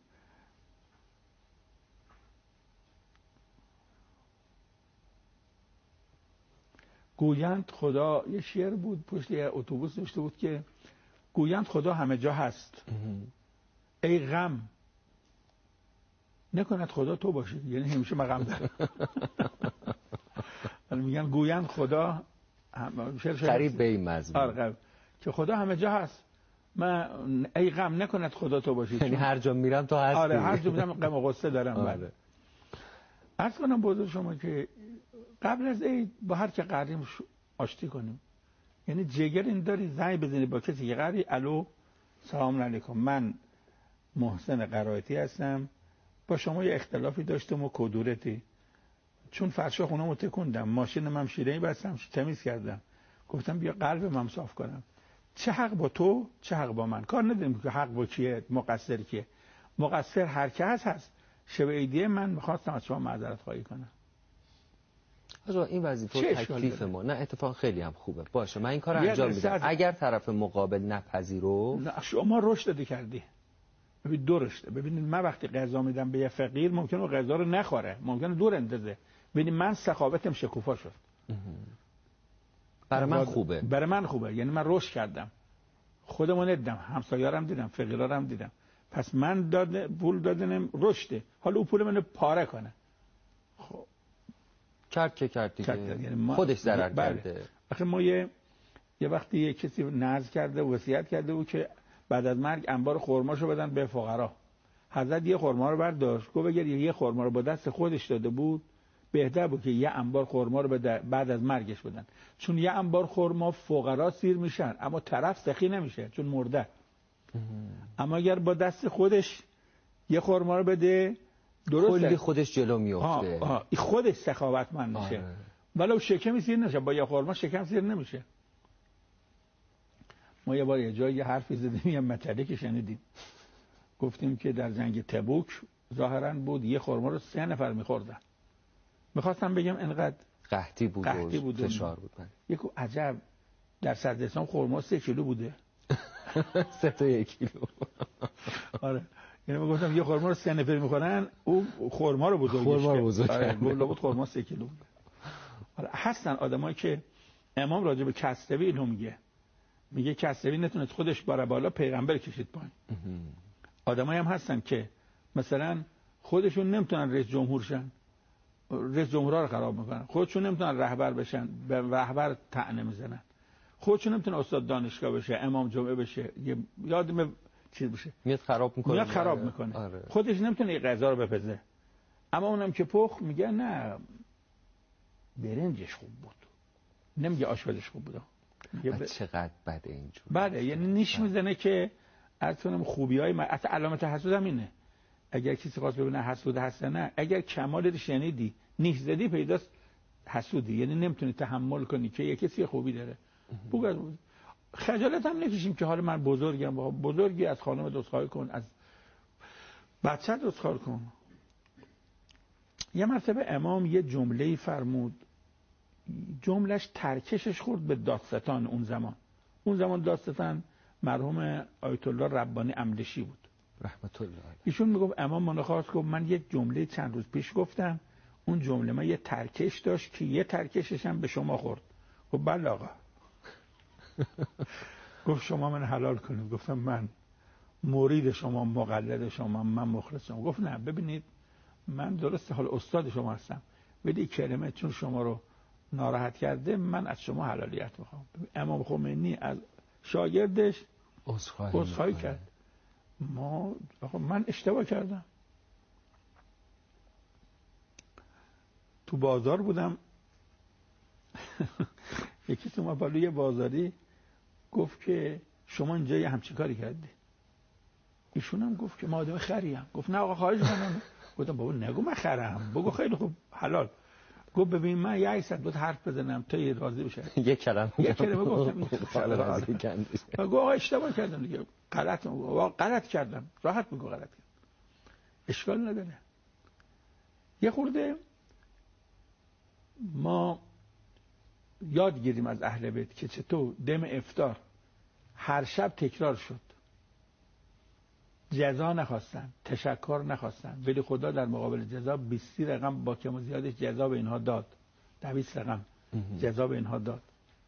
گویند خدا، یه شعر بود پشت یه اتوبوس نوشته بود که گویند خدا همه جا هست، ای غم نکند خدا تو باشی. یعنی همیشه مقام داره. میگن گویند خدا
قریب به این مضمون.
آره که خدا همه جا هست، من ای غم نکند خدا تو باشی.
یعنی هر جا میرم تو هستی.
آره هر جا میرم غم و غصه دارم. بله. عرض کنم بزرگ شما که قبل از عید با هر که قریم آشتی کنیم. یعنی جگر این داری زنگ بزنی با کسی که قری، الو سلام علیکم، من محسن قرائتی هستم، با شما یه اختلافی داشتم و کدورتی، چون فرشا خونمو تکوندم، ماشین من شیرینی بستم، تمیز کردم، گفتم بیا قلب من صاف کنم. چه حق با تو، چه حق با من؟ کار نداریم که حق با کیه، مقصر کیه. مقصر هر کی هست هست. شب عیدیه من می‌خواستم از شما معذرت خواهی کنم.
آقا این وظیفه تکلیف ما. نه اتفاق خیلی هم خوبه. باشه من این کارو انجام میدم. اگر طرف مقابل نپذیرو،
نه شما رشد کردی. ببین درسته. ببینید من وقتی غذا میدم به یه فقیر ممکنه اون غذا رو نخوره، ممکنه دور اندازه. ببینید من سخاوتم شکوفا شد.
برای من خوبه.
برای من خوبه. یعنی من رشد کردم. خودمون دیدم، همسایه‌ام دیدم، فقیرام دیدم. پس من داد پول دادنم رشده. حالا اون پول منو پاره کنه. خب
کرد که کرد دیگه.
یعنی ما...
خودش ضرر کرده.
آخه ما یه یه وقتی یه کسی نذر کرده، وصیت کرده بود که بعد از مرگ انبار خرماشو بدن به فقرا. حضرت یه خرما رو برداشت، گفت اگر یه خرما رو با دست خودش داده بود بهتر بود که یه انبار خرما رو بعد از مرگش بدن، چون یه انبار خرما فقرا سیر میشن اما طرف سخی نمیشه چون مرده. اما اگر با دست خودش یه خرما رو بده درسته
کلی خودش جلو میفته.
آه آه. خودش سخاوتمند میشه. آره. ولو شکمی سیر نمیشه، با یه خرما شکم سیر نمیشه. ما یه بار یه جایی یه حرفی زدیم، یه مطلبی که شنیدیم، گفتیم که در جنگ تبوک ظاهرا بود یه خرما رو سه نفر میخوردن. میخواستم بگم انقدر
قحطی بود
قحطی بود و
فشار بود.
یکو عجب در صدر اسلام خرما سه کیلو بوده.
سه تا یک کیلو.
آره یعنی من گفتم یه خرما رو سه نفر میخورن، او خرما رو بزرگش
خرما رو بزرگ
آره بود خرما سه کیلو بود. آره هستن آدمایی که امام راجع به کسروی اینو میگه، میگه کسروی نتونست خودش باره بالا، پیغمبر کشید پایین. آدمایی هم هستن که مثلا خودشون نمیتونن رئیس جمهور شن، رئیس جمهورها رو خراب میکنن، خودشون نمیتونن رهبر بشن، به رهبر طعنه میزنن، خودشون نمیتونن استاد دانشگاه بشه، امام جمعه بشه، یادم چیز بشه،
میاد خراب میکنه.
میاد خراب میکنه. آره. خودش نمیتونه این غذا رو بپزه. اما اونم که پخ میگه نه برنجش خوب بود، نمیگه آشپزش خوب بود.
ب... چقدر بده اینجور.
بله یعنی نیش میزنه که اصلا خوبیای من اصلا علامت حسود هم اینه. اگر کسی خواست ببینه حسود هست نه، اگر کمال شنیدی نیش زدی پیداست حسودی، یعنی نمیتونی تحمل کنی که یه کسی خوبی داره. بگو خجالت هم نکشیم که حالا من بزرگم، بزرگی از خانم دوستخواهی کن، از بچه دوستخواهی کن. یه مرتبه امام یه جمله‌ای فرمود، جملهش ترکشش خورد به دادستان اون زمان. اون زمان دادستان مرحوم آیت الله ربانی املشی بود
رحمت الله علیه.
ایشون میگفت امام منو خواست، گفت من یه جمله چند روز پیش گفتم، اون جمله من یه ترکش داشت که یه ترکشش هم به شما خورد. گفت بله آقا. گفت شما من حلال کنید. گفتم من مرید شما، مقلد شما، من مخلص شما. گفت نه ببینید من درسته حال استاد شما هستم، ولی کلمه چون شما رو ناراحت کرده من از شما حلالیت میخوام. امام خمینی از شاگردش عذرخواهی کرد. ما من اشتباه کردم. تو بازار بودم یکی تو ما بالوی بازاری گفت که شما اینجا یه همچین کاری کردی. ایشون هم گفت که ما آدم خریم. گفت نه آقا خواهش می‌کنم. گفتم بابا نگو من خرم، بگو خیلی خوب حلال. گفت ببین من یه صد بود حرف بزنم تا یه راضی بشه.
یک کلمه
یک کلمه گفتم راضی کردم. گفت آقا اشتباه کردم دیگه، غلط غلط کردم. راحت میگو غلط کردم، اشکال نداره. یه خورده ما یاد گیریم از اهل بیت که چطور دم افطار هر شب تکرار شد، جزا نخواستن، تشکر نخواستن، ولی خدا در مقابل جزا بیست رقم با کم و زیادش جزا به اینها داد. دویست رقم جزا به اینها داد.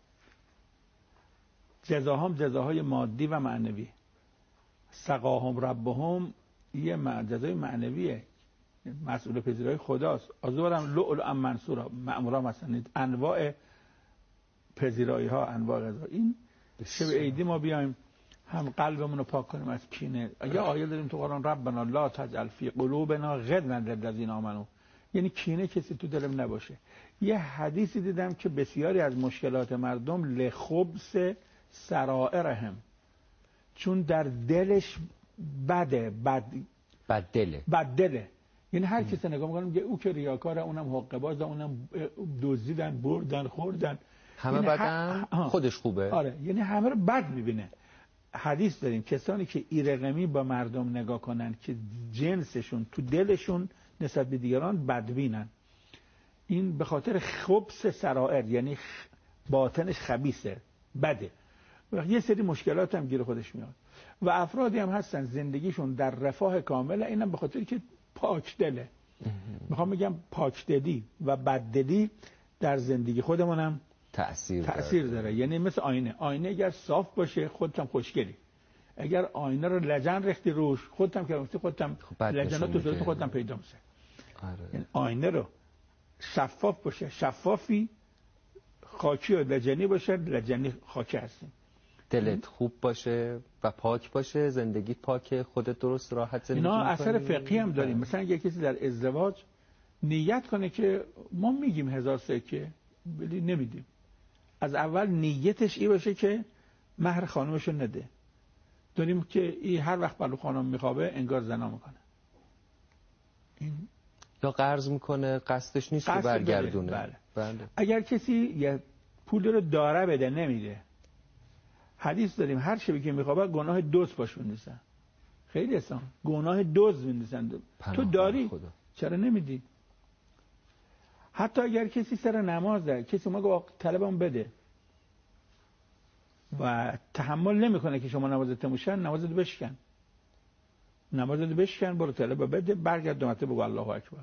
جزاهم جزاهای مادی و معنوی. سقاهم ربهم یه جزای معنویه، مسئول پذیرای خداست. آزورم لؤلؤ منصورا، مأمورا مثلا انواع پذیرایی ها، انواع غذا. این شب عیدی ما بیایم هم قلبمون رو پاک کنیم از کینه. یا آیه داریم تو قرآن ربنا لا تجعل فی قلوبنا غلا للذین آمنوا، یعنی کینه کسی تو دلم نباشه. یه حدیثی دیدم که بسیاری از مشکلات مردم لخبث سرائرهم، چون در دلش بده، بد
بد دله
بد دله. یعنی هر کسی نگاه می‌کنه میگه او که ریاکاره، اونم حقه باز، اونم دزدیدن، بردن، خوردن،
همه بدن خودش خوبه.
آره یعنی همه رو بد می‌بینه. حدیث داریم کسانی که ایرقمی با مردم نگاه کنن که جنسشون تو دلشون نسبت به دیگران بدبینن، این به خاطر خبث سرائر، یعنی باطنش خبیثه، بده. و یه سری مشکلات هم گیر خودش میاد. و افرادی هم هستن زندگیشون در رفاه کامله، اینم به خاطر که پاک دله. میخوام بگم پاک دلی و بد دلی در زندگی خودمونم
تأثیر,
تأثیر
داره.
داره. یعنی مثل آینه، آینه اگر صاف باشه خودت هم خوشگلی، اگر آینه رو لجن رختی روش خودت هم که رفتی خودت هم لجنات تو صورت خودت هم پیدا میشه.
آره.
یعنی آینه رو شفاف باشه، شفافی خاکی و لجنی باشه، لجنی خاکی هستیم.
دلت خوب باشه و پاک باشه، زندگی پاک، خودت درست راحت زندگی
اینا اثر فقهی هم داریم. مثلا اگه کسی در ازدواج نیت کنه که ما میگیم هزار سکه ولی نمیدیم، از اول نیتش ای باشه که مهر خانمشو نده، داریم که این هر وقت بلو خانم میخوابه انگار زنا میکنه. این
یا قرض میکنه قصدش نیست که برگردونه.
بله.
بله.
اگر کسی یه پول رو داره بده نمیده، حدیث داریم هر شبی که میخوابه گناه دزد باش میندازن. خیلی اصلا گناه دزد میندازن. تو داری خدا. چرا نمیدی؟ حتی اگر کسی سر نماز داره، کسی ما گفت طلبم بده و تحمل نمیکنه که شما نمازت تموشن، نمازت بشکن، نمازت بشکن، برو طلب بده، برگرد دومته بگو الله اکبر.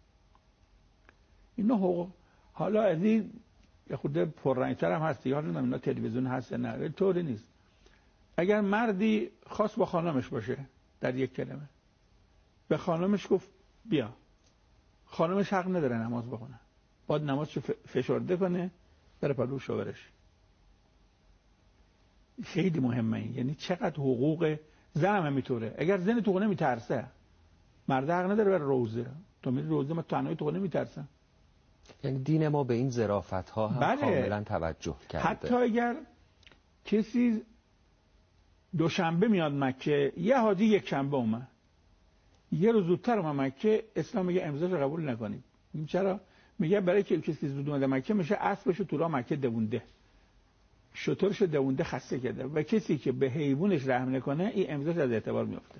اینا حقوق. حالا از این یه خود پررنگتر هم هست، یاد نمیدونم اینا تلویزیون هست نه، طوری نیست. اگر مردی خواست با خانمش باشه در یک کلمه، به خانمش گفت بیا، خانمش حق نداره نماز بخونه، باید نمازشو فشرده کنه بره پلو شوهرش. خیلی مهمه این. یعنی چقدر حقوق زن هم میطوره. اگر زن تو خونه میترسه، مرد حق نداره بره روزه. تو میری روزه، من تنهایی تو خونه میترسم.
یعنی دین ما به این ظرافت ها هم بله. کاملا توجه کرده.
حتی اگر کسی دوشنبه میاد مکه، یه حاجی یک شنبه اومد، یه روز زودتر اومد مکه، اسلام میگه امضاشو قبول نکنید. میگم چرا؟ میگه برای که کسی زود اومده مکه میشه اسبشو تو راه مکه دوونده، شترشو دوونده، خسته کرده، و کسی که به حیوانش رحم نکنه این امضاش از اعتبار میفته.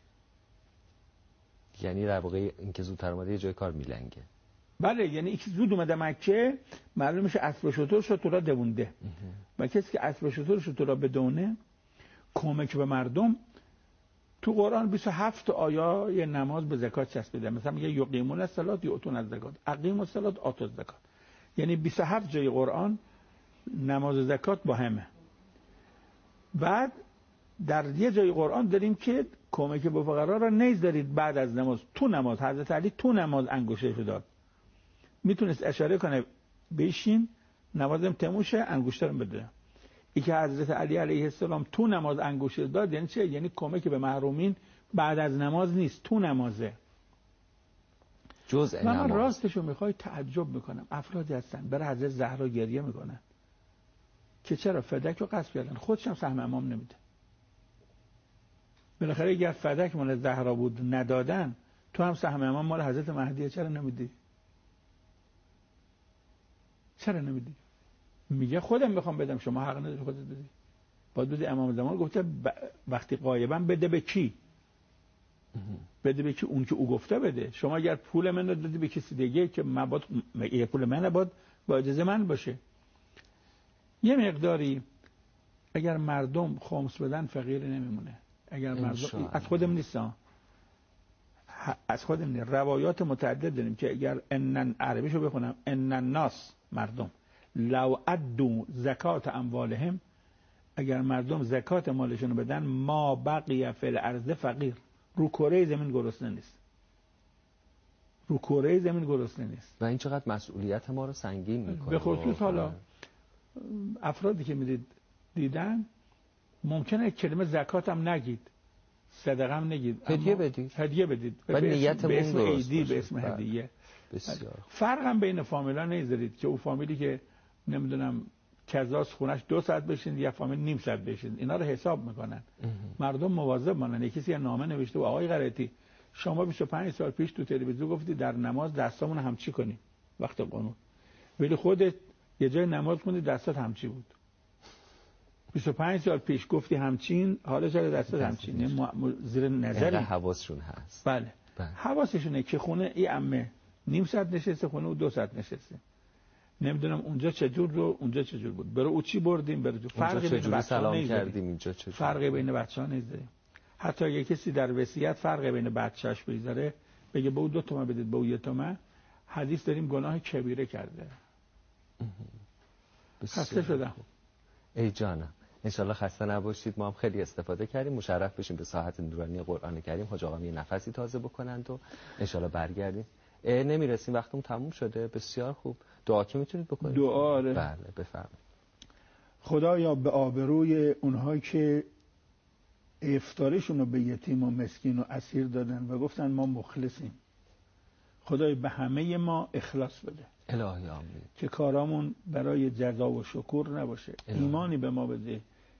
یعنی در واقع اینکه زودتر اومده یه جای کار میلنگه.
بله، یعنی اینکه زود اومده مکه معلوم میشه اسب و شترشو تو راه دوونده، و کسی که اسب و شترشو تو راه بدونه کمک به مردم. تو قرآن بیست و هفت آیه نماز به زکات چسبیده. مثلا میگه یقیمون الصلاة یؤتون الزکات، اقیموا الصلاة آتوا الزکات. یعنی بیست و هفت جای قرآن نماز و زکات با همه. بعد در یه جای قرآن داریم که کمک به فقرا را نیز دارید بعد از نماز. تو نماز حضرت علی تو نماز انگشتش داد، میتونست اشاره کنه بشین نمازم تموشه انگشت رو بده. ای که حضرت علی علیه السلام تو نماز انگشت داد یعنی چه؟ یعنی کمک به محرومین بعد از نماز نیست، تو نمازه.
جزء نماز.
من راستشو میخوای تعجب میکنم، افرادی هستن برای حضرت زهرا گریه میکنن که چرا فدک رو غصب کردن، خودش هم سهم امام نمیده. بالاخره اگر فدک مال زهرا بود ندادن، تو هم سهم امام مال حضرت مهدیه، چرا نمیدی؟ چرا نمیدی؟ میگه خودم میخوام بدم، شما حق نداری خودت بدی. باید بدی. امام زمان گفته ب... وقتی غایبم بده به کی؟ بده به کی؟ اون که او گفته بده. شما اگر پول من رو دادی به کسی دیگه که من باید یه پول من باید با اجازه من باشه. یه مقداری اگر مردم خمس بدن فقیر نمیمونه. اگر مردم از خودم نیستم، از خودم نیست. روایات متعدد داریم که اگر انن عربیشو بخونم، ان الناس مردم لو ادوا زکات اموالهم، اگر مردم زکات مالشون بدن، ما بقی فی الارض فقیر، رو کره زمین گرسنه نیست. رو کره زمین گرسنه نیست.
و این چقدر مسئولیت ما رو سنگین میکنه.
به خصوص حالا افرادی که میدید دیدن ممکنه کلمه زکات هم نگید، صدقه هم نگید،
هدیه بدید،
هدیه بدید
و نیتمون
به اسم عیدی، به اسم هدیه.
بسیار
فرق هم بین فامیلا نذارید که او فامیلی که نمیدونم کزاس خونش دو ساعت بشین یا فامیل نیم ساعت بشین، اینا رو حساب میکنن. مردم مواظب مانن. یکی یه نامه نوشته و آقای قرائتی شما بیست و پنج سال پیش تو تلویزیون گفتی در نماز دستامون همچی کنیم وقت قنوت، ولی خودت یه جای نماز خوندی دستات همچی بود. بیست و پنج سال پیش گفتی همچین، حالا چرا دستات همچین؟ زیر نظر
حواسشون هست.
بله, بله. حواسشونه که خونه ای عمه نیم ساعت نشسته، خونه او دو ساعت نشسته، نمیدونم اونجا چجور رو اونجا چجور بود، برای او چی بردیم، برای فرقی بین بچه‌ها کردیم، اینجا چجور فرقی بین بچه‌ها نیست. حتی اگه کسی در وصیت فرقی بین بچه‌اش بذاره، بگه به او دو تومن بدید به او یک تومن، حدیث داریم گناه کبیره کرده. خسته شدم.
ای جانم، انشالله خسته نباشید. ما هم خیلی استفاده کردیم. مشرف بشیم به ساحت نورانی قرآن کریم. حاج آقا یه نفسی تازه بکنند و انشالله برگردیم. نمیرسیم، وقتمون تموم شده. بسیار خوب. دعا که میتونید بکنید؟
دعا.
بله بفرمایید.
خدایا به آبروی اونهایی که افطارشون رو به یتیم و مسکین و اسیر دادن و گفتن ما مخلصیم، خدای به همه ما اخلاص بده.
الهی آمین.
که کارامون برای جزا و شکر نباشه. الهی. ایمانی به ما بده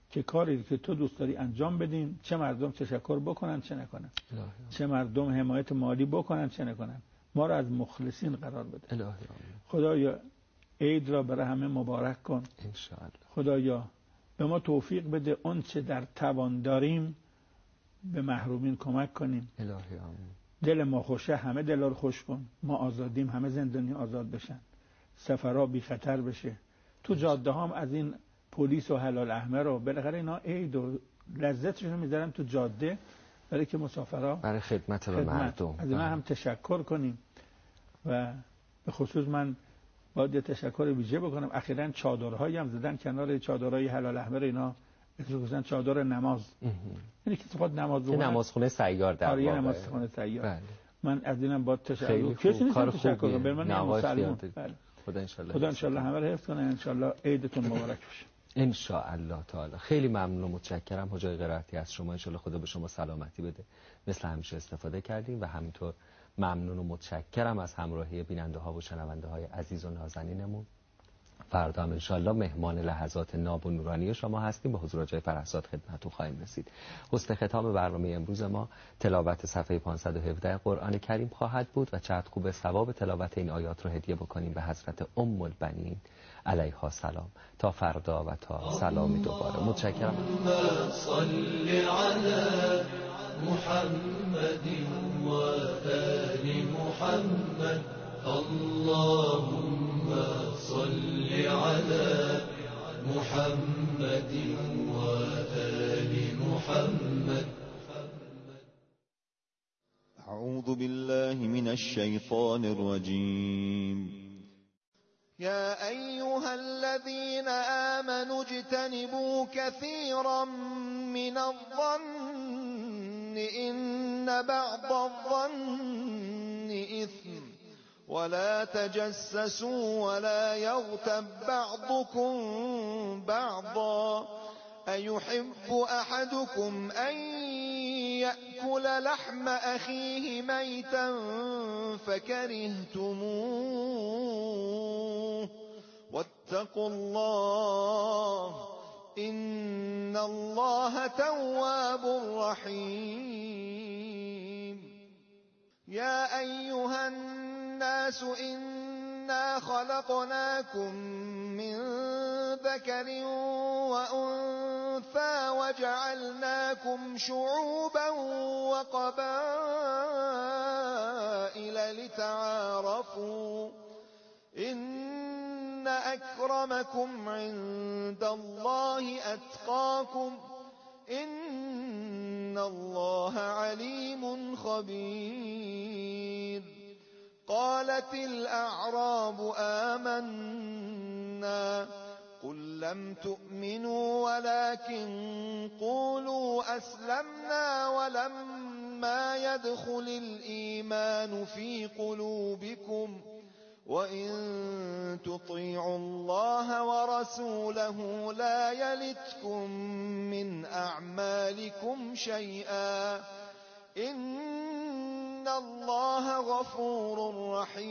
که کاری که تو دوست داری انجام بدیم، چه مردم تشکر بکنن چه نکنن، چه مردم حمایت مالی بکنن چه نکنن، ما رو از مخلصین قرار بده. خدایا عید را برای همه مبارک کن
انشاءالله.
خدایا به ما توفیق بده اون چه در توان داریم به محرومین کمک کنیم.
الهی آمین.
دل ما خوشه، همه دل رو خوش کن. ما آزادیم، همه زندانی آزاد بشن، سفرها بی خطر بشه. تو جاده هم از این پلیس و حلال احمر و بالاخره اینا عید و لذتشون میذارن تو جاده برای که مسافرها
برای خدمت به مردم
از من هم تشکر کنیم. و به خصوص من باید تشکر ویژه بکنم، اخیراً چادرهایی هم زدن کنار چادرهای حلال احمر، اینا گذاشتن چادر نماز، یعنی که خود نماز بخونه،
نمازخونه سیار در واقع.
نمازخونه سیار.
بله.
من از اینم با تشکر
کسی
نیستم تشکر کنم، به من مسلمان.
بله. خدا انشالله
خدا انشالله همه رو حفظ کنه، انشالله عیدتون مبارک بشه.
ان شاء الله تعالی. خیلی ممنون و متشکرم حجای قرائتی از شما، انشالله خدا به شما سلامتی بده. مثل همیشه استفاده کردیم و همینطور ممنون و متشکرم از همراهی بیننده ها و شنونده های عزیز و نازنینمون. فردا هم انشالله مهمان لحظات ناب و نورانی شما هستیم. به حضور جای فرحزاد خدمتتون خواهیم رسید. حسن ختام برنامه امروز ما تلاوت صفحه پانصد و هفده قرآن کریم خواهد بود و چقدر خوب ثواب تلاوت این آیات رو هدیه بکنیم به حضرت ام البنین علیها سلام. تا فردا و تا سلامی دوباره. متشکرم.
صل علی محمد و آل محمد. اللهم صل على محمد وآل محمد.
أعوذ بالله من الشيطان الرجيم. يا أيها الذين آمنوا اجتنبوا كثيرا من الظن إن بعض الظن إثم ولا تجسسوا ولا يغتب بعضكم بعضا أيحب أحدكم أن يأكل لحم أخيه ميتا فكرهتموه واتقوا الله إن الله تواب رحيم. يا أيها الناس إنا خلقناكم من ذكر وأنثى وجعلناكم شعوبا وقبائل لتعارفوا إن أكرمكم عند الله أتقاكم إن الله عليم خبير. قالت الأعراب آمنا قل لم تؤمنوا ولكن قولوا أسلمنا ولما يدخل الإيمان في قلوبكم وإن تطيعوا الله ورسوله لا يلتكم من أعمالكم شيئا إن الله غفور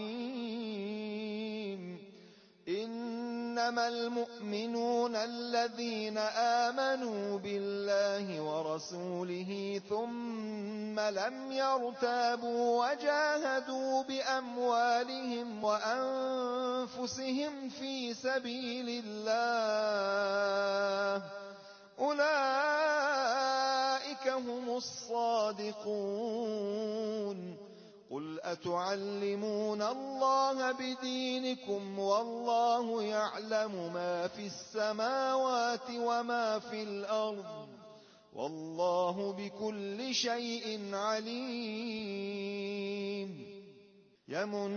رحيم. إنما المؤمنون الذين آمنوا بالله ورسوله ثم لم يرتابوا وجاهدوا بأموالهم وأنفسهم في سبيل الله أولئك هم الصادقون. قل أتعلمون الله بدينكم والله يعلم ما في السماوات وما في الأرض والله بكل شيء عليم. يمن